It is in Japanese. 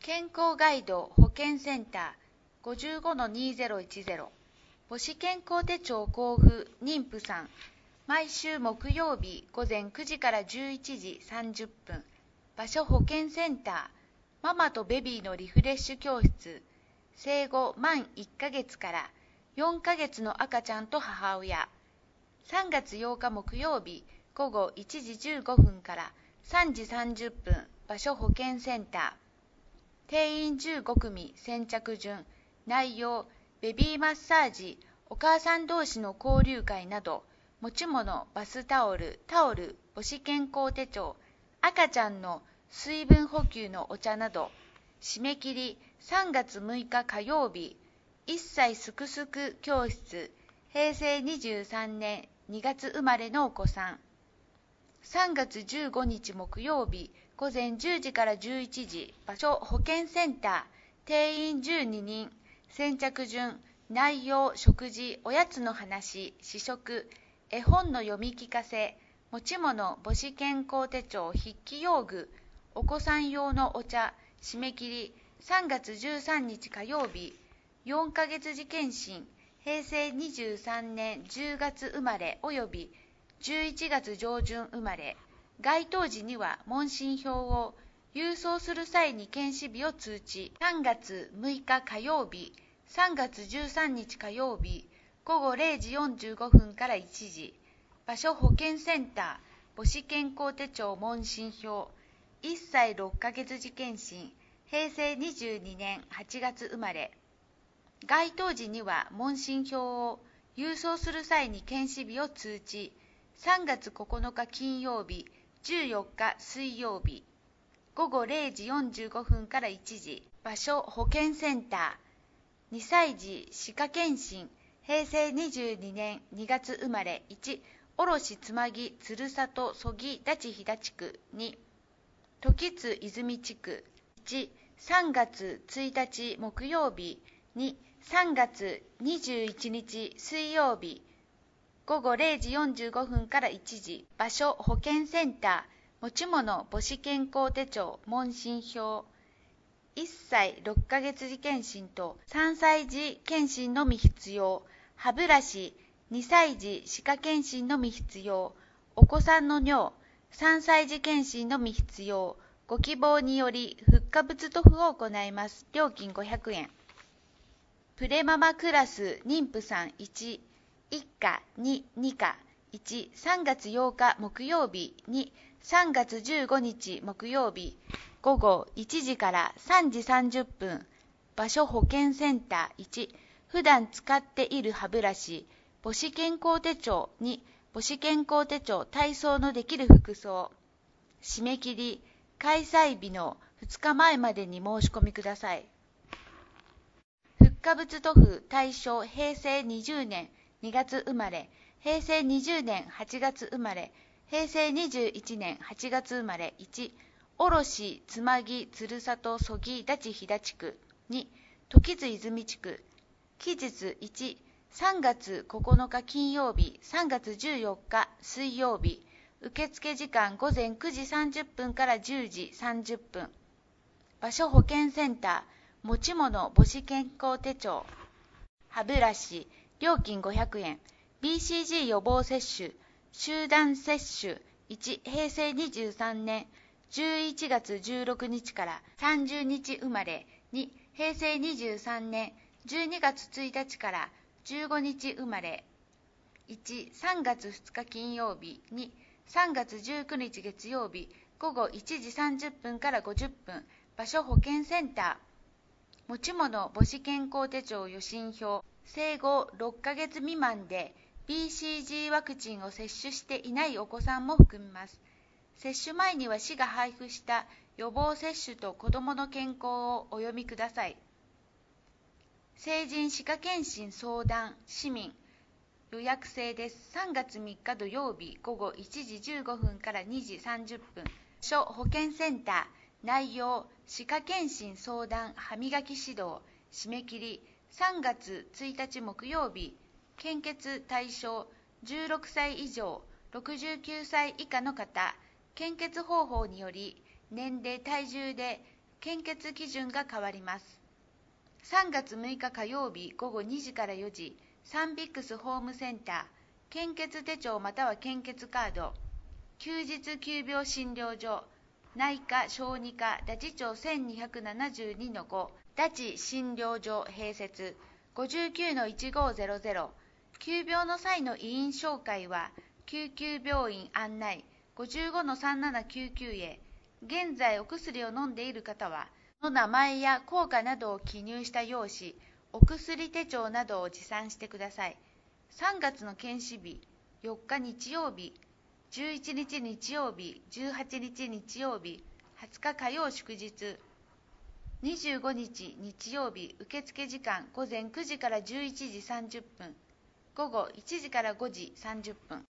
健康ガイド保健センター 55-2010 母子健康手帳交付妊婦さん毎週木曜日午前9時から11時30分場所保健センターママとベビーのリフレッシュ教室生後満1ヶ月から4ヶ月の赤ちゃんと母親3月8日木曜日午後1時15分から3時30分場所保健センター定員15組先着順内容ベビーマッサージお母さん同士の交流会など持ち物バスタオル母子健康手帳赤ちゃんの水分補給のお茶など締め切り3月6日火曜日1歳すくすく教室平成23年2月生まれのお子さん3月15日木曜日午前10時から11時場所保健センター定員12人先着順内容食事おやつの話試食絵本の読み聞かせ持ち物母子健康手帳筆記用具お子さん用のお茶締め切り3月13日火曜日4ヶ月児検診平成23年10月生まれおよび11月上旬生まれ該当時には問診票を郵送する際に検視日を通知3月6日火曜日3月13日火曜日午後0時45分から1時場所保健センター母子健康手帳問診票1歳6ヶ月児検診平成22年8月生まれ該当時には問診票を郵送する際に検視日を通知3月9日金曜日14日水曜日午後0時45分から1時場所保健センター2歳児歯科検診平成22年2月生まれ1卸つまぎ鶴里曽木立飛騨地区2時津泉地区1 3月1日木曜日2 3月21日水曜日午後0時45分から1時場所保健センター持ち物母子健康手帳問診票1歳6ヶ月児検診と3歳児検診のみ必要歯ブラシ2歳児歯科検診のみ必要お子さんの尿3歳児検診のみ必要ご希望により復活物塗布を行います料金500円プレママクラス妊婦さん1、1課2、2課1、3月8日木曜日2、3月15日木曜日午後1時から3時30分場所保健センター1、普段使っている歯ブラシ母子健康手帳2、母子健康手帳体操のできる服装締め切り開催日の2日前までに申し込みください復活物塗布対象平成20年2月生まれ平成20年8月生まれ平成21年8月生まれ1卸つまぎ鶴里曽木立飛騨地区2時津泉地区期日1 3月9日金曜日3月14日水曜日受付時間午前9時30分から10時30分場所保健センター持ち物母子健康手帳歯ブラシ料金500円 BCG 予防接種集団接種1平成23年11月16日から30日生まれ2平成23年12月1日から15日生まれ1、3月2日金曜日2、3月19日月曜日午後1時30分から50分場所保健センター持ち物母子健康手帳予診票生後6ヶ月未満で BCG ワクチンを接種していないお子さんも含みます接種前には市が配布した予防接種と子どもの健康をお読みください成人歯科検診相談市民予約制です3月3日土曜日午後1時15分から2時30分場所保健センター内容歯科検診相談歯磨き指導締め切り3月1日木曜日献血対象16歳以上69歳以下の方献血方法により年齢体重で献血基準が変わります。3月6日火曜日午後2時から4時、サンビックスホームセンター、献血手帳または献血カード、休日急病診療所、内科・小児科打智町1272-5、打智診療所併設 59-1500、急病の際の医院紹介は、救急病院案内 55-3799 へ、現在お薬を飲んでいる方は、の名前や効果などを記入した用紙、お薬手帳などを持参してください。3月の検視日、4日日曜日、11日日曜日、18日日曜日、20日火曜祝日、25日日曜日、受付時間午前9時から11時30分、午後1時から5時30分。